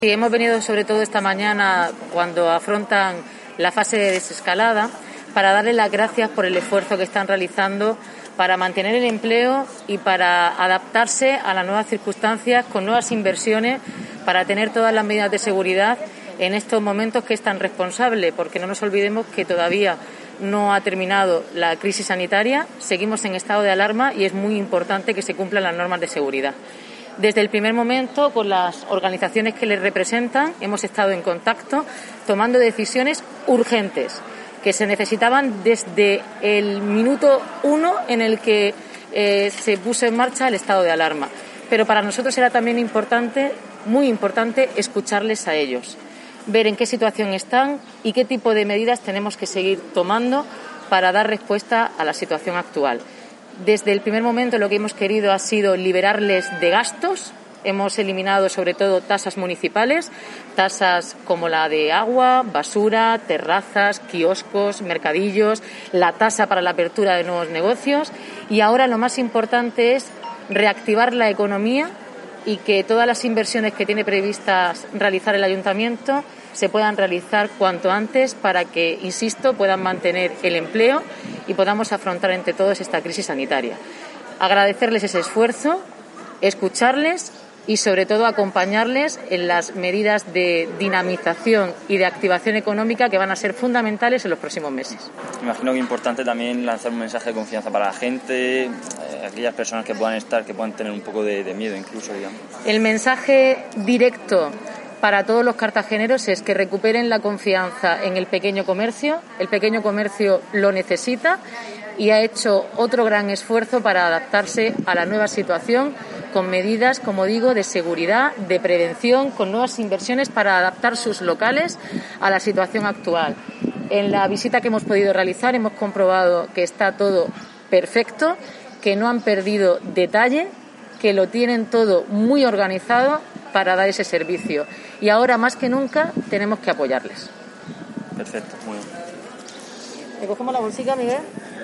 Sí, hemos venido sobre todo esta mañana cuando afrontan la fase de desescalada para darles las gracias por el esfuerzo que están realizando para mantener el empleo y para adaptarse a las nuevas circunstancias con nuevas inversiones para tener todas las medidas de seguridad en estos momentos que es tan responsable, porque no nos olvidemos que todavía no ha terminado la crisis sanitaria, seguimos en estado de alarma y es muy importante que se cumplan las normas de seguridad. Desde el primer momento, con las organizaciones que les representan, hemos estado en contacto tomando decisiones urgentes que se necesitaban desde el minuto 1 en el que se puso en marcha el estado de alarma. Pero para nosotros era también importante, muy importante, escucharles a ellos, ver en qué situación están y qué tipo de medidas tenemos que seguir tomando para dar respuesta a la situación actual. Desde el primer momento lo que hemos querido ha sido liberarles de gastos. Hemos eliminado sobre todo tasas municipales, tasas como la de agua, basura, terrazas, kioscos, mercadillos, la tasa para la apertura de nuevos negocios y ahora lo más importante es reactivar la economía y que todas las inversiones que tiene previstas realizar el Ayuntamiento se puedan realizar cuanto antes para que, insisto, puedan mantener el empleo y podamos afrontar entre todos esta crisis sanitaria. Agradecerles ese esfuerzo, escucharles y, sobre todo, acompañarles en las medidas de dinamización y de activación económica que van a ser fundamentales en los próximos meses. Imagino que es importante también lanzar un mensaje de confianza para la gente, aquellas personas que puedan tener un poco de miedo incluso, digamos. El mensaje directo para todos los cartageneros es que recuperen la confianza en el pequeño comercio. El pequeño comercio lo necesita y ha hecho otro gran esfuerzo para adaptarse a la nueva situación con medidas, como digo, de seguridad, de prevención, con nuevas inversiones para adaptar sus locales a la situación actual. En la visita que hemos podido realizar hemos comprobado que está todo perfecto, que no han perdido detalle, que lo tienen todo muy organizado para dar ese servicio. Y ahora más que nunca tenemos que apoyarles. Perfecto, muy bien. ¿Le cogemos la bolsica, Miguel?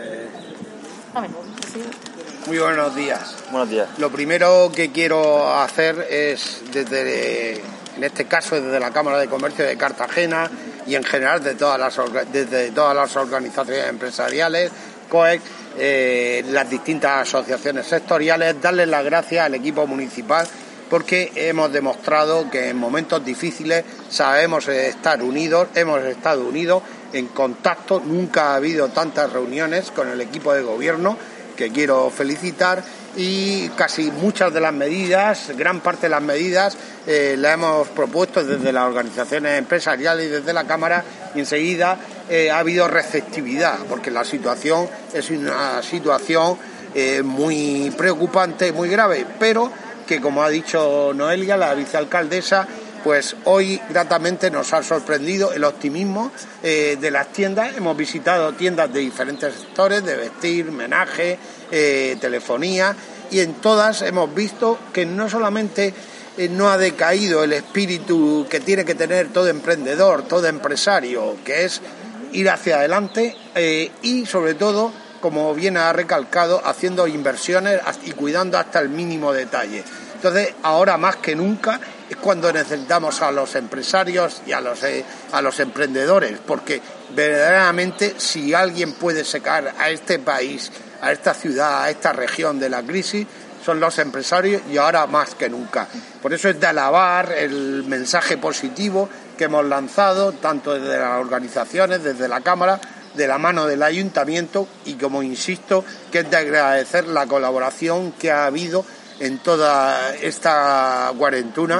Dame, sí. Muy buenos días. Buenos días. Lo primero que quiero hacer es, en este caso desde la Cámara de Comercio de Cartagena y en general desde todas las organizaciones empresariales, COEC, las distintas asociaciones sectoriales, darles las gracias al equipo municipal porque hemos demostrado que en momentos difíciles sabemos estar unidos, hemos estado unidos en contacto, nunca ha habido tantas reuniones con el equipo de gobierno, que quiero felicitar, y casi muchas de las medidas, gran parte de las medidas, las hemos propuesto desde las organizaciones empresariales y desde la Cámara, y enseguida ha habido receptividad, porque la situación es una situación muy preocupante, muy grave, pero que, como ha dicho Noelia, la vicealcaldesa, pues hoy gratamente nos ha sorprendido el optimismo de las tiendas. Hemos visitado tiendas de diferentes sectores, de vestir, menaje, telefonía, y en todas hemos visto que no solamente no ha decaído el espíritu que tiene que tener todo emprendedor, todo empresario, que es ir hacia adelante y sobre todo, como bien ha recalcado, haciendo inversiones y cuidando hasta el mínimo detalle. Entonces, ahora más que nunca es cuando necesitamos a los empresarios y a los emprendedores, porque verdaderamente si alguien puede sacar a este país, a esta ciudad, a esta región de la crisis, son los empresarios, y ahora más que nunca. Por eso es de alabar el mensaje positivo que hemos lanzado, tanto desde las organizaciones, desde la Cámara, de la mano del Ayuntamiento, y como insisto, que es de agradecer la colaboración que ha habido en toda esta cuarentena,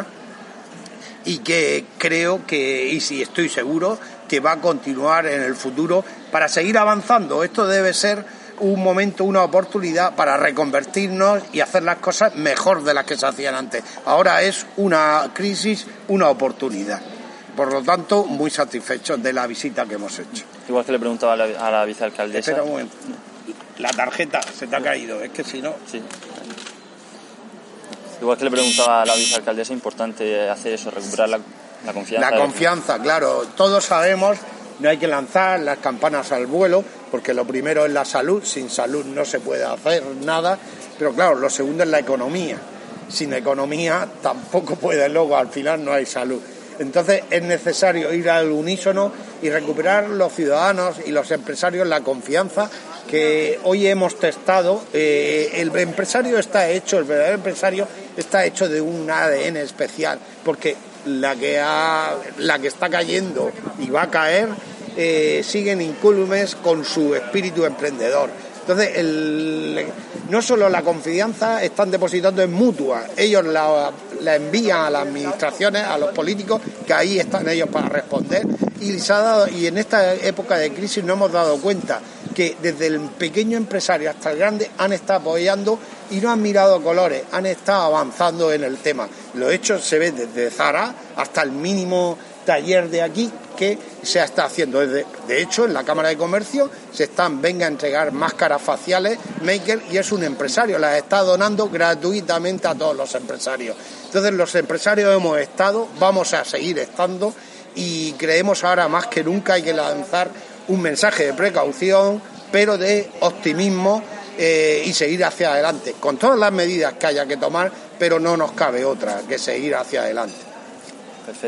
y que creo que, y sí estoy seguro, que va a continuar en el futuro para seguir avanzando. Esto debe ser un momento, una oportunidad para reconvertirnos y hacer las cosas mejor de las que se hacían antes. Ahora es una crisis, una oportunidad. Por lo tanto, muy satisfechos de la visita que hemos hecho. Igual que le preguntaba a la vicealcaldesa. Espera un momento. La tarjeta se te ha caído, es que si no... Sí. Igual que le preguntaba a la vicealcaldesa, importante hacer eso, recuperar la confianza. La confianza, claro. Todos sabemos, no hay que lanzar las campanas al vuelo, porque lo primero es la salud. Sin salud no se puede hacer nada. Pero claro, lo segundo es la economía. sin economía tampoco puede, luego al final no hay salud. Entonces es necesario ir al unísono y recuperar los ciudadanos y los empresarios la confianza que hoy hemos testado. El empresario está hecho, el verdadero empresario está hecho de un ADN especial, porque la que está cayendo y va a caer siguen incólumes con su espíritu emprendedor. Entonces, no solo la confianza están depositando en mutua, ellos la envían a las administraciones, a los políticos, que ahí están ellos para responder, y en esta época de crisis nos hemos dado cuenta que desde el pequeño empresario hasta el grande han estado apoyando y no han mirado colores, han estado avanzando en el tema. Los hechos se ven desde Zara hasta el mínimo taller de aquí que se está haciendo. De hecho, en la Cámara de Comercio venga a entregar máscaras faciales Maker, y es un empresario, las está donando gratuitamente a todos los empresarios. Entonces los empresarios hemos estado, vamos a seguir estando, y creemos ahora más que nunca hay que lanzar un mensaje de precaución, pero de optimismo, y seguir hacia adelante, con todas las medidas que haya que tomar, pero no nos cabe otra que seguir hacia adelante.